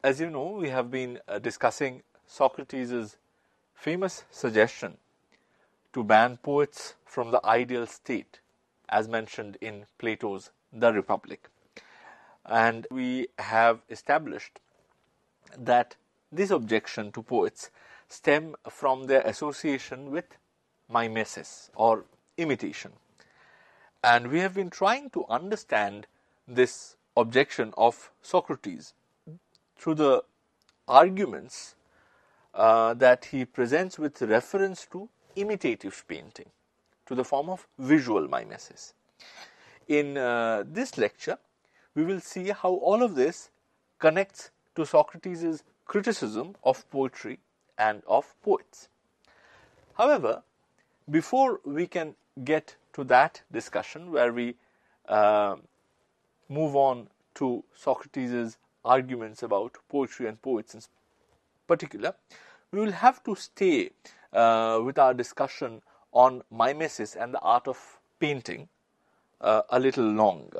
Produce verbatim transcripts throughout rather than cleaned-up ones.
as you know, we have been uh, discussing Socrates' famous suggestion to ban poets from the ideal state, as mentioned in Plato's The Republic. And we have established that this objection to poets stem from their association with mimesis or imitation. And we have been trying to understand this objection of Socrates through the arguments uh, that he presents with reference to imitative painting, to the form of visual mimesis. In uh, this lecture, we will see how all of this connects to Socrates' criticism of poetry and of poets. However, before we can get to that discussion where we uh, move on to Socrates' arguments about poetry and poets in particular, we will have to stay uh, with our discussion on mimesis and the art of painting uh, a little longer.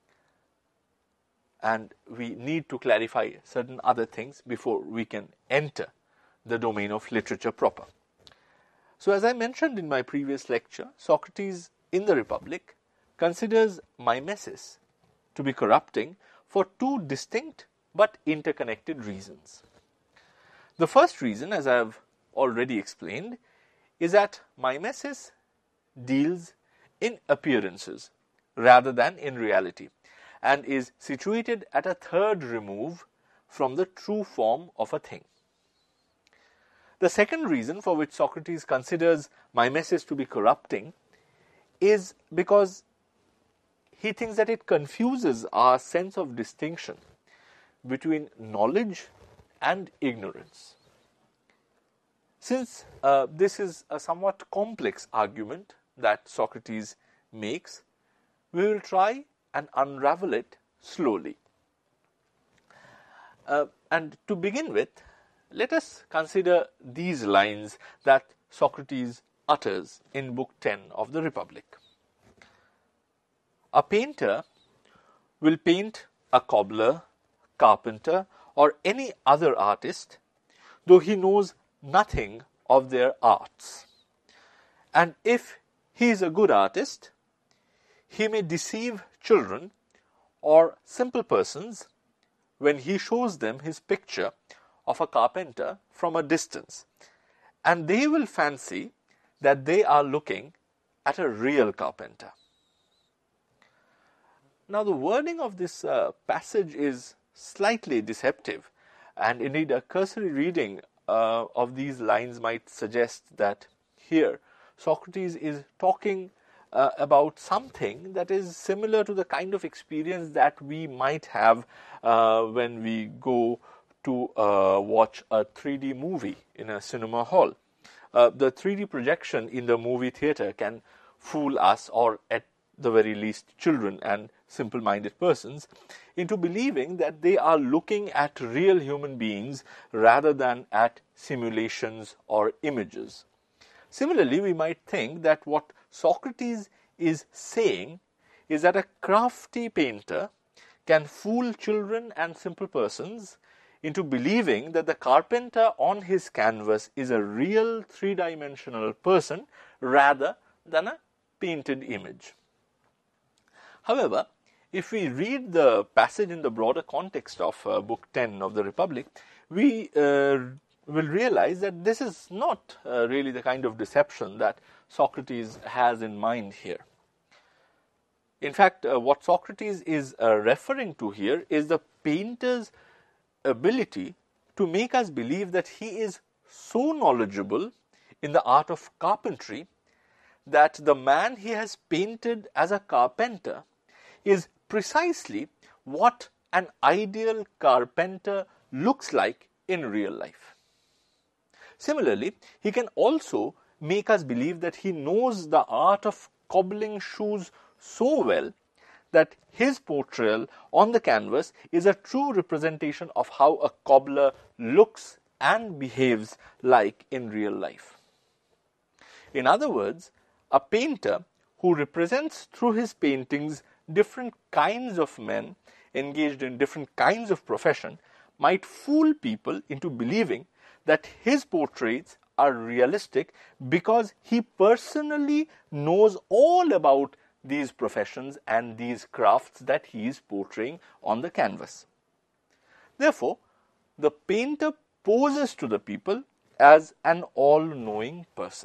And we need to clarify certain other things before we can enter the domain of literature proper. So, as I mentioned in my previous lecture, Socrates in the Republic considers mimesis to be corrupting for two distinct but interconnected reasons. The first reason, as I have already explained, is that mimesis deals in appearances rather than in reality, and is situated at a third remove from the true form of a thing. The second reason for which Socrates considers mimesis to be corrupting is because he thinks that it confuses our sense of distinction between knowledge and ignorance. Since uh, this is a somewhat complex argument that Socrates makes, we will try and unravel it slowly. Uh, and to begin with, let us consider these lines that Socrates utters in Book ten of the Republic. A painter will paint a cobbler, carpenter, or any other artist, though he knows nothing of their arts. And if he is a good artist, he may deceive children or simple persons when he shows them his picture of a carpenter from a distance, and they will fancy that they are looking at a real carpenter. Now, the wording of this uh, passage is slightly deceptive, and indeed a cursory reading uh, of these lines might suggest that here Socrates is talking uh, about something that is similar to the kind of experience that we might have uh, when we go to uh, watch a three D movie in a cinema hall. Uh, the three D projection in the movie theater can fool us, or at the very least children and simple-minded persons, into believing that they are looking at real human beings rather than at simulations or images. Similarly, we might think that what Socrates is saying is that a crafty painter can fool children and simple persons into believing that the carpenter on his canvas is a real three-dimensional person rather than a painted image. However, if we read the passage in the broader context of uh, Book ten of the Republic, we uh, will realize that this is not uh, really the kind of deception that Socrates has in mind here. In fact, uh, what Socrates is uh, referring to here is the painter's ability to make us believe that he is so knowledgeable in the art of carpentry that the man he has painted as a carpenter is precisely what an ideal carpenter looks like in real life. Similarly, he can also make us believe that he knows the art of cobbling shoes so well that his portrayal on the canvas is a true representation of how a cobbler looks and behaves like in real life. In other words, a painter who represents through his paintings different kinds of men engaged in different kinds of profession might fool people into believing that his portraits are realistic because he personally knows all about these professions and these crafts that he is portraying on the canvas. Therefore, the painter poses to the people as an all-knowing person.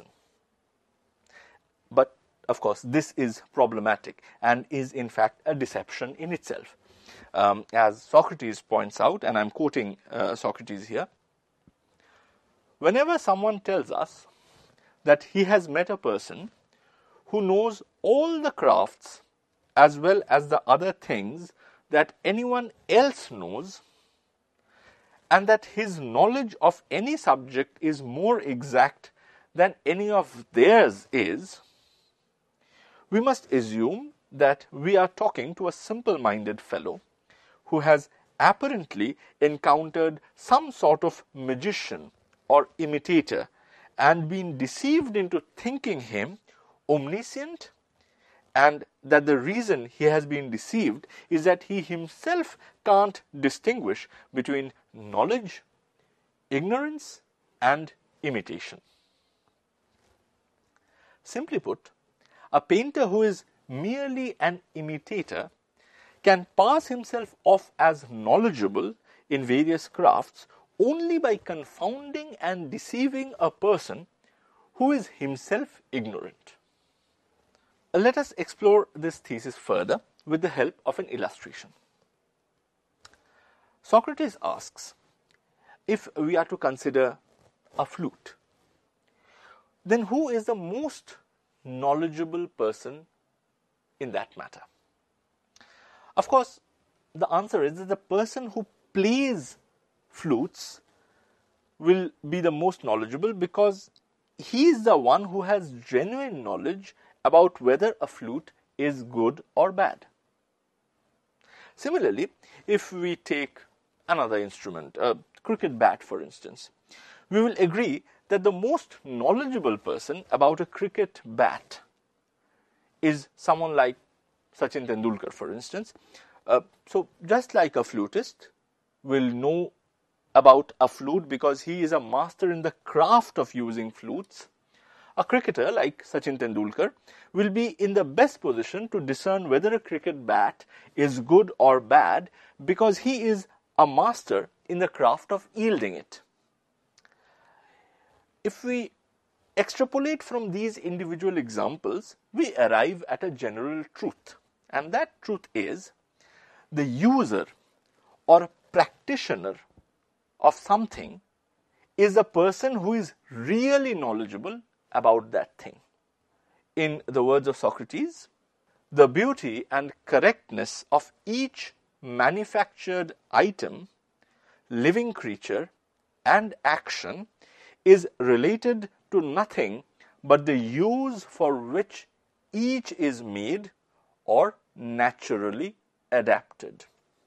But of course, this is problematic and is in fact a deception in itself. Um, as Socrates points out, and I'm quoting uh, Socrates here, whenever someone tells us that he has met a person who knows all the crafts as well as the other things that anyone else knows, and that his knowledge of any subject is more exact than any of theirs is, we must assume that we are talking to a simple-minded fellow who has apparently encountered some sort of magician or imitator and been deceived into thinking him omniscient, and that the reason he has been deceived is that he himself can't distinguish between knowledge, ignorance, and imitation. Simply put, a painter who is merely an imitator can pass himself off as knowledgeable in various crafts only by confounding and deceiving a person who is himself ignorant. Let us explore this thesis further with the help of an illustration. Socrates asks, if we are to consider a flute, then who is the most knowledgeable person in that matter? Of course, the answer is that the person who plays flutes will be the most knowledgeable because he is the one who has genuine knowledge about whether a flute is good or bad. Similarly, if we take another instrument, a cricket bat for instance, we will agree that the most knowledgeable person about a cricket bat is someone like Sachin Tendulkar, for instance. Uh, so just like a flutist will know about a flute because he is a master in the craft of using flutes, a cricketer like Sachin Tendulkar will be in the best position to discern whether a cricket bat is good or bad because he is a master in the craft of wielding it. If we extrapolate from these individual examples, we arrive at a general truth, and that truth is the user or practitioner of something is a person who is really knowledgeable about that thing. In the words of Socrates, the beauty and correctness of each manufactured item, living creature, and action is related to nothing but the use for which each is made or naturally adapted.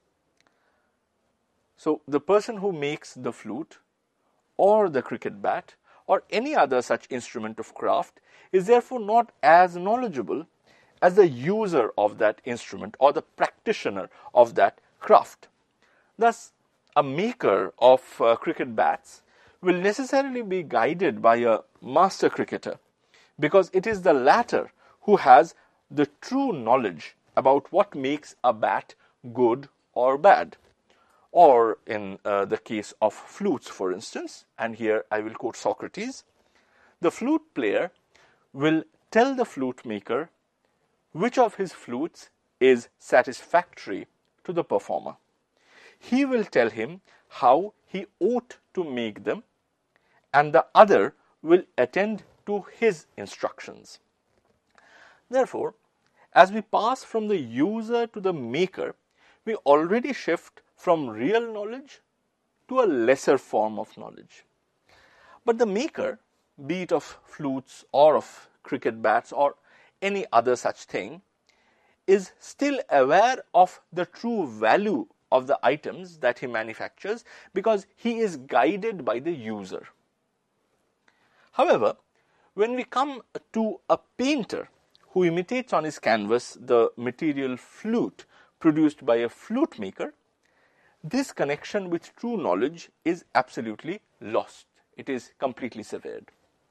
So, the person who makes the flute or the cricket bat or any other such instrument of craft is therefore not as knowledgeable as the user of that instrument or the practitioner of that craft. Thus, a maker of uh, cricket bats will necessarily be guided by a master cricketer because it is the latter who has the true knowledge about what makes a bat good or bad. Or in uh, the case of flutes, for instance, and here I will quote Socrates, the flute player will tell the flute maker which of his flutes is satisfactory to the performer. He will tell him how he ought to make them, and the other will attend to his instructions. Therefore, as we pass from the user to the maker, we already shift from real knowledge to a lesser form of knowledge. But the maker, be it of flutes or of cricket bats or any other such thing, is still aware of the true value of the items that he manufactures because he is guided by the user. However, when we come to a painter who imitates on his canvas the material flute produced by a flute maker, this connection with true knowledge is absolutely lost. It is completely severed.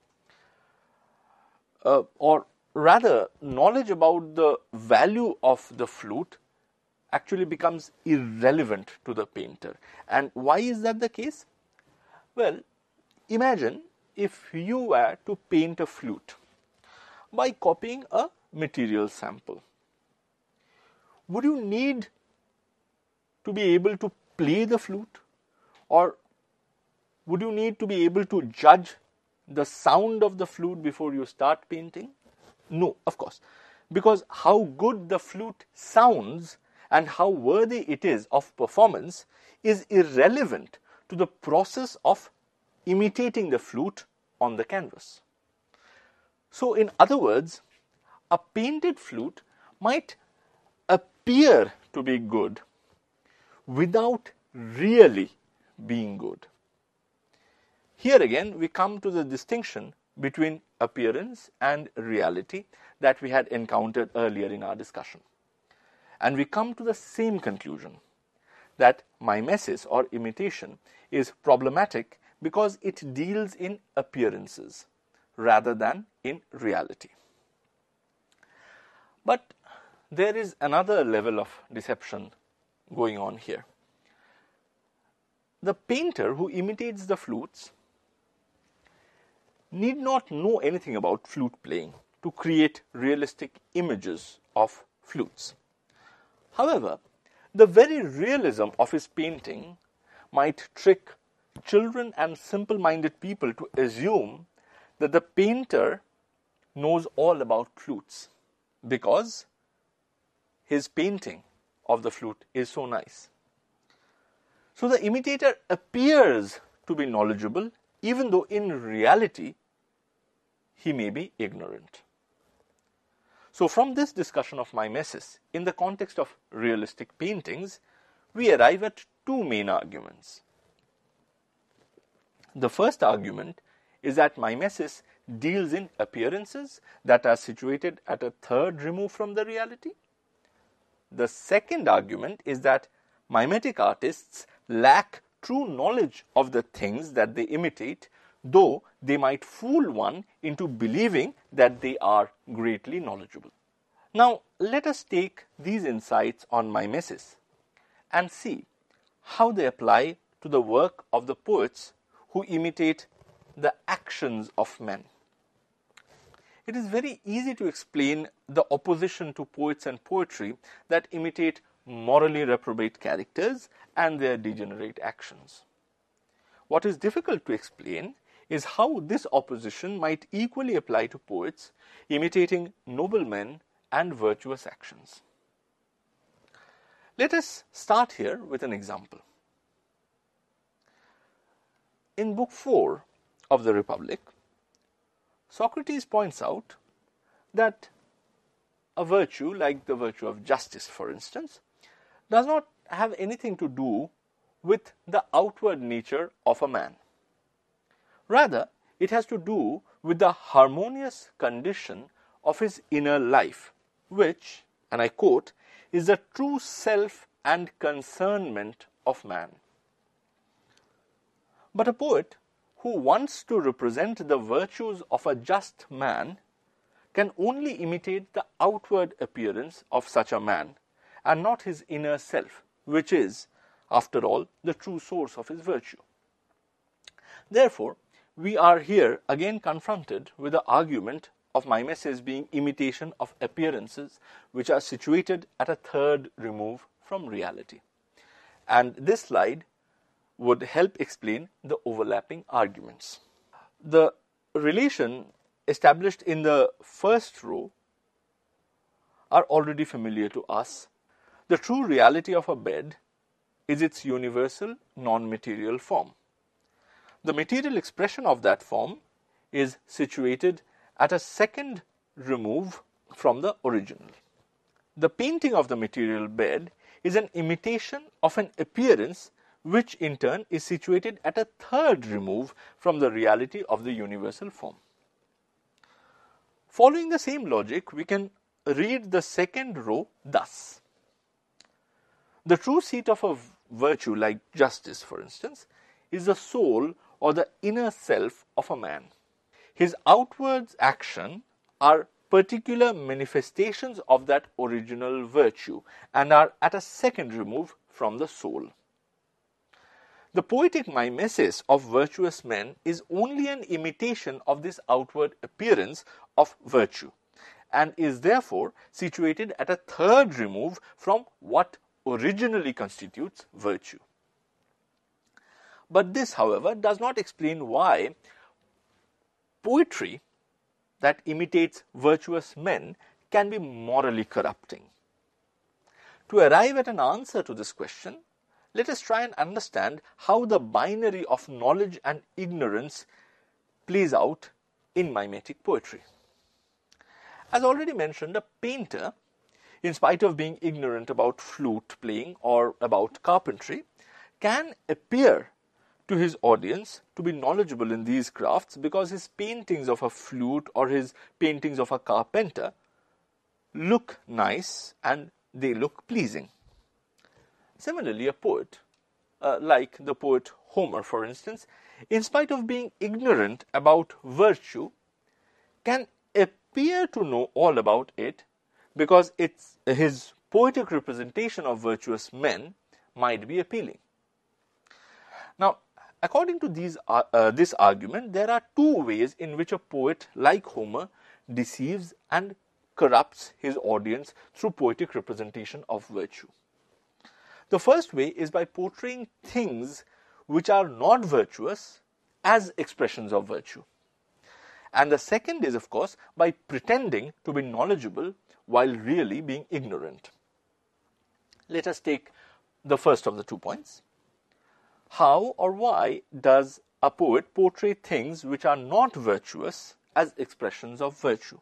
Uh, or rather, knowledge about the value of the flute actually becomes irrelevant to the painter. And why is that the case? Well, imagine if you were to paint a flute by copying a material sample. Would you need to be able to play the flute, or would you need to be able to judge the sound of the flute before you start painting? No, of course, because how good the flute sounds and how worthy it is of performance is irrelevant to the process of imitating the flute on the canvas. So, in other words, a painted flute might appear to be good without really being good. Here again, we come to the distinction between appearance and reality that we had encountered earlier in our discussion. And we come to the same conclusion, that mimesis or imitation is problematic because it deals in appearances rather than in reality. But there is another level of deception going on here. The painter who imitates the flutes need not know anything about flute playing to create realistic images of flutes. However, the very realism of his painting might trick children and simple-minded people to assume that the painter knows all about flutes because his painting of the flute is so nice. So the imitator appears to be knowledgeable even though in reality he may be ignorant. So from this discussion of mimesis in the context of realistic paintings, we arrive at two main arguments. The first argument is that mimesis deals in appearances that are situated at a third remove from the reality. The second argument is that mimetic artists lack true knowledge of the things that they imitate, though they might fool one into believing that they are greatly knowledgeable. Now, let us take these insights on mimesis and see how they apply to the work of the poets who imitate the actions of men. It is very easy to explain the opposition to poets and poetry that imitate morally reprobate characters and their degenerate actions. What is difficult to explain is how this opposition might equally apply to poets imitating noble men and virtuous actions. Let us start here with an example. In Book four of the Republic, Socrates points out that a virtue, like the virtue of justice, for instance, does not have anything to do with the outward nature of a man. Rather, it has to do with the harmonious condition of his inner life, which, and I quote, is the true self and concernment of man. But a poet who wants to represent the virtues of a just man can only imitate the outward appearance of such a man and not his inner self, which is, after all, the true source of his virtue. Therefore, we are here again confronted with the argument of mimesis being imitation of appearances which are situated at a third remove from reality. And this slide would help explain the overlapping arguments. The relation established in the first row are already familiar to us. The true reality of a bed is its universal non-material form. The material expression of that form is situated at a second remove from the original. The painting of the material bed is an imitation of an appearance which in turn is situated at a third remove from the reality of the universal form. Following the same logic, we can read the second row thus. The true seat of a virtue, like justice, for instance, is the soul or the inner self of a man. His outward actions are particular manifestations of that original virtue and are at a second remove from the soul. The poetic mimesis of virtuous men is only an imitation of this outward appearance of virtue, and is therefore situated at a third remove from what originally constitutes virtue. But this, however, does not explain why poetry that imitates virtuous men can be morally corrupting. To arrive at an answer to this question, let us try and understand how the binary of knowledge and ignorance plays out in mimetic poetry. As already mentioned, a painter, in spite of being ignorant about flute playing or about carpentry, can appear to his audience to be knowledgeable in these crafts because his paintings of a flute or his paintings of a carpenter look nice and they look pleasing. Similarly, a poet, uh, like the poet Homer, for instance, in spite of being ignorant about virtue, can appear to know all about it because it's, his poetic representation of virtuous men might be appealing. Now, according to these, uh, uh, this argument, there are two ways in which a poet like Homer deceives and corrupts his audience through poetic representation of virtue. The first way is by portraying things which are not virtuous as expressions of virtue. And the second is, of course, by pretending to be knowledgeable while really being ignorant. Let us take the first of the two points. How or why does a poet portray things which are not virtuous as expressions of virtue?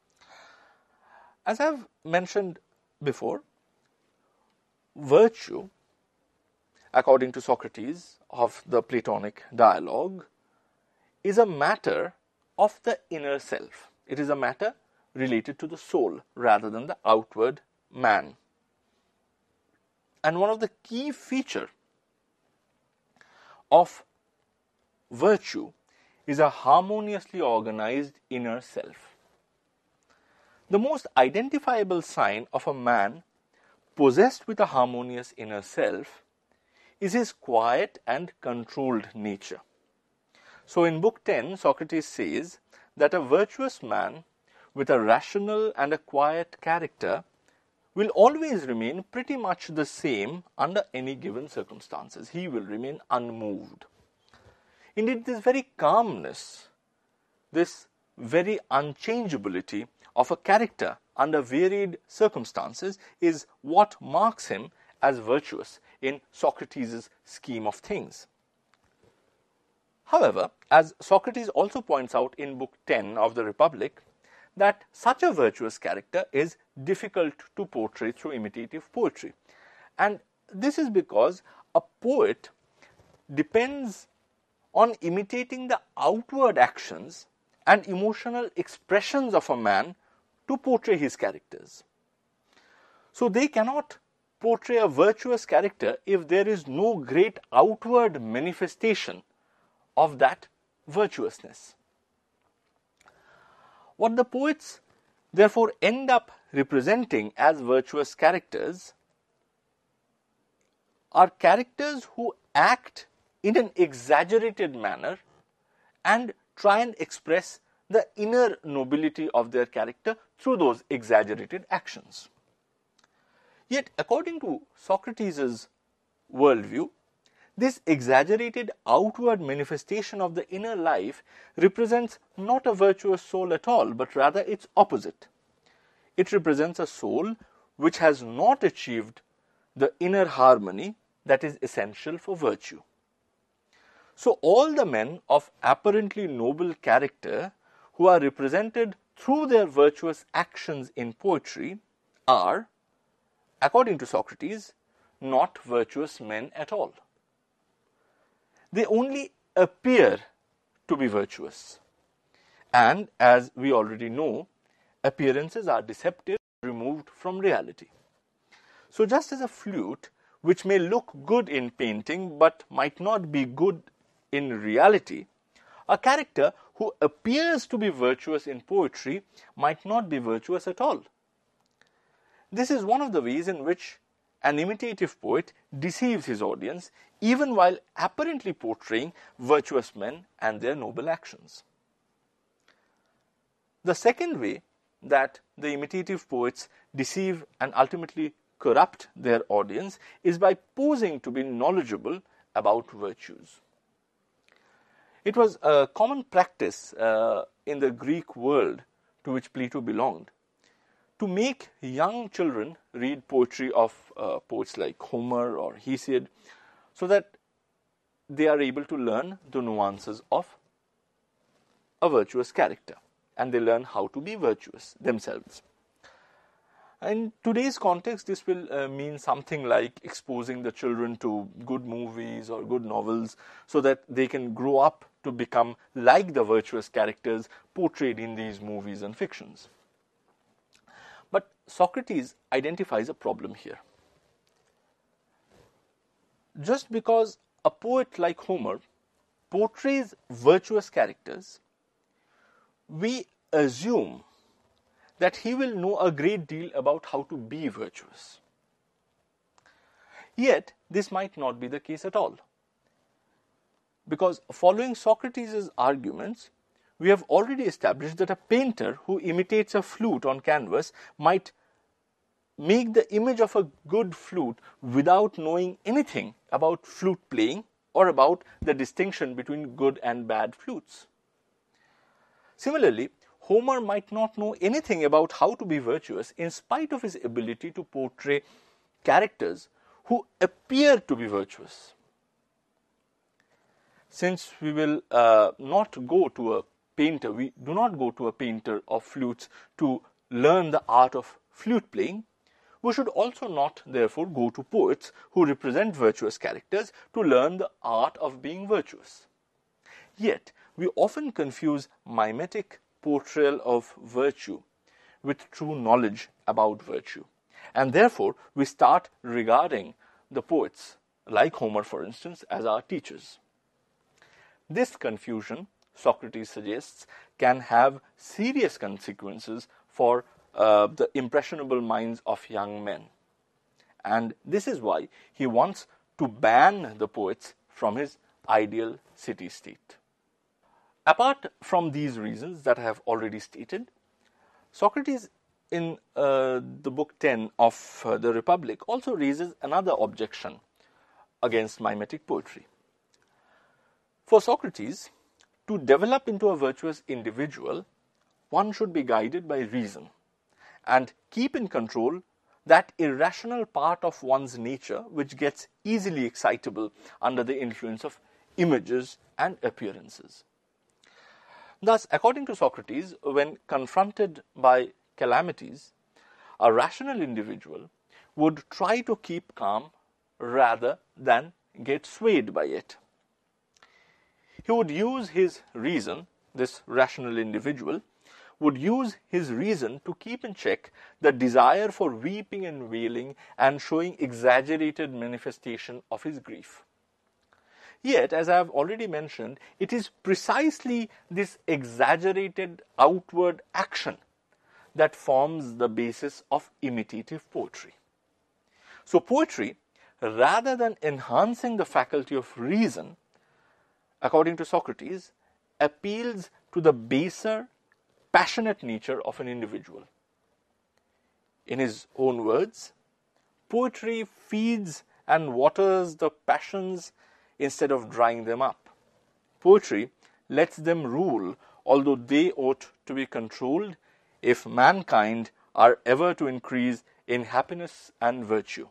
As I've mentioned before, virtue, according to Socrates of the Platonic dialogue, is a matter of the inner self. It is a matter related to the soul rather than the outward man. And one of the key features of virtue is a harmoniously organized inner self. The most identifiable sign of a man possessed with a harmonious inner self is his quiet and controlled nature. So in Book ten, Socrates says that a virtuous man with a rational and a quiet character will always remain pretty much the same under any given circumstances. He will remain unmoved. Indeed, this very calmness, this very unchangeability of a character under varied circumstances is what marks him as virtuous in Socrates' scheme of things. However, as Socrates also points out in Book ten of the Republic, that such a virtuous character is difficult to portray through imitative poetry. And this is because a poet depends on imitating the outward actions and emotional expressions of a man to portray his characters. So they cannot portray a virtuous character if there is no great outward manifestation of that virtuousness. What the poets therefore end up representing as virtuous characters are characters who act in an exaggerated manner and try and express the inner nobility of their character through those exaggerated actions. Yet, according to Socrates' worldview, this exaggerated outward manifestation of the inner life represents not a virtuous soul at all, but rather its opposite. It represents a soul which has not achieved the inner harmony that is essential for virtue. So all the men of apparently noble character who are represented through their virtuous actions in poetry are, according to Socrates, not virtuous men at all. They only appear to be virtuous. And as we already know, appearances are deceptive, removed from reality. So just as a flute which may look good in painting but might not be good in reality, a character who appears to be virtuous in poetry might not be virtuous at all. This is one of the ways in which an imitative poet deceives his audience, even while apparently portraying virtuous men and their noble actions. The second way that the imitative poets deceive and ultimately corrupt their audience is by posing to be knowledgeable about virtues. It was a common practice uh, in the Greek world to which Plato belonged to make young children read poetry of uh, poets like Homer or Hesiod, so that they are able to learn the nuances of a virtuous character, and they learn how to be virtuous themselves. In today's context, this will uh, mean something like exposing the children to good movies or good novels so that they can grow up to become like the virtuous characters portrayed in these movies and fictions. But Socrates identifies a problem here. Just because a poet like Homer portrays virtuous characters, we assume that he will know a great deal about how to be virtuous. Yet, this might not be the case at all. Because following Socrates' arguments, we have already established that a painter who imitates a flute on canvas might make the image of a good flute without knowing anything about flute playing or about the distinction between good and bad flutes. Similarly, Homer might not know anything about how to be virtuous in spite of his ability to portray characters who appear to be virtuous. Since we will uh, not go to a painter, we do not go to a painter of flutes to learn the art of flute playing, we should also not therefore go to poets who represent virtuous characters to learn the art of being virtuous. Yet, we often confuse mimetic portrayal of virtue with true knowledge about virtue, and therefore we start regarding the poets, like Homer for instance, as our teachers. This confusion, Socrates suggests, can have serious consequences for uh, the impressionable minds of young men. And this is why he wants to ban the poets from his ideal city-state. Apart from these reasons that I have already stated, Socrates in uh, the book ten of uh, the Republic also raises another objection against mimetic poetry. For Socrates, to develop into a virtuous individual, one should be guided by reason and keep in control that irrational part of one's nature which gets easily excitable under the influence of images and appearances. Thus, according to Socrates, when confronted by calamities, a rational individual would try to keep calm rather than get swayed by it. He would use his reason, this rational individual, would use his reason to keep in check the desire for weeping and wailing and showing exaggerated manifestation of his grief. Yet, as I have already mentioned, it is precisely this exaggerated outward action that forms the basis of imitative poetry. So poetry, rather than enhancing the faculty of reason, according to Socrates, appeals to the baser, passionate nature of an individual. In his own words, poetry feeds and waters the passions instead of drying them up. Poetry lets them rule, although they ought to be controlled if mankind are ever to increase in happiness and virtue.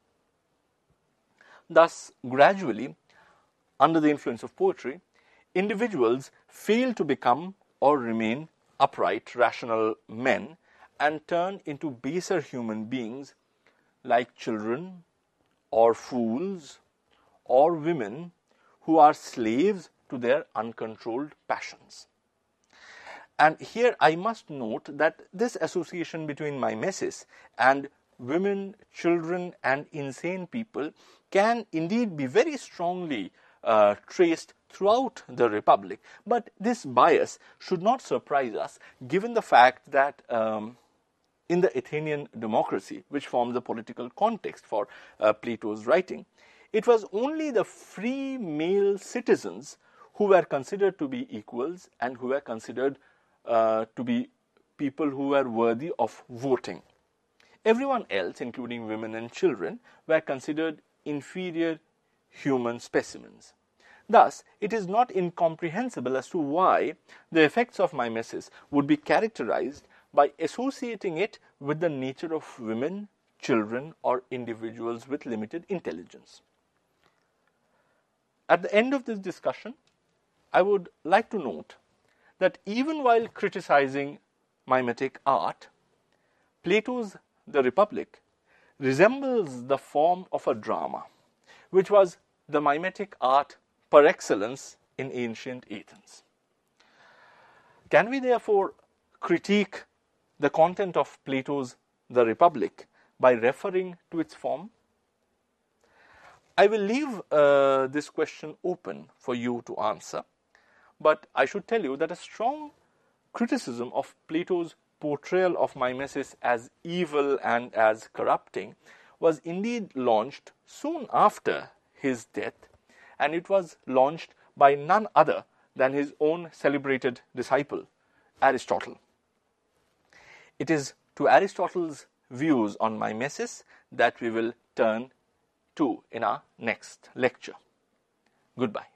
Thus, gradually, under the influence of poetry, individuals fail to become or remain upright, rational men and turn into baser human beings like children or fools or women who are slaves to their uncontrolled passions. And here I must note that this association between mimesis and women, children, and insane people can indeed be very strongly uh, traced throughout the Republic. But this bias should not surprise us, given the fact that um, in the Athenian democracy, which forms the political context for uh, Plato's writing, it was only the free male citizens who were considered to be equals and who were considered uh, to be people who were worthy of voting. Everyone else, including women and children, were considered inferior human specimens. Thus, it is not incomprehensible as to why the effects of mimesis would be characterized by associating it with the nature of women, children, or individuals with limited intelligence. At the end of this discussion, I would like to note that even while criticizing mimetic art, Plato's The Republic resembles the form of a drama, which was the mimetic art par excellence in ancient Athens. Can we therefore critique the content of Plato's The Republic by referring to its form? I will leave uh, this question open for you to answer, but I should tell you that a strong criticism of Plato's portrayal of mimesis as evil and as corrupting was indeed launched soon after his death, and it was launched by none other than his own celebrated disciple, Aristotle. It is to Aristotle's views on mimesis that we will turn to in our next lecture. Goodbye.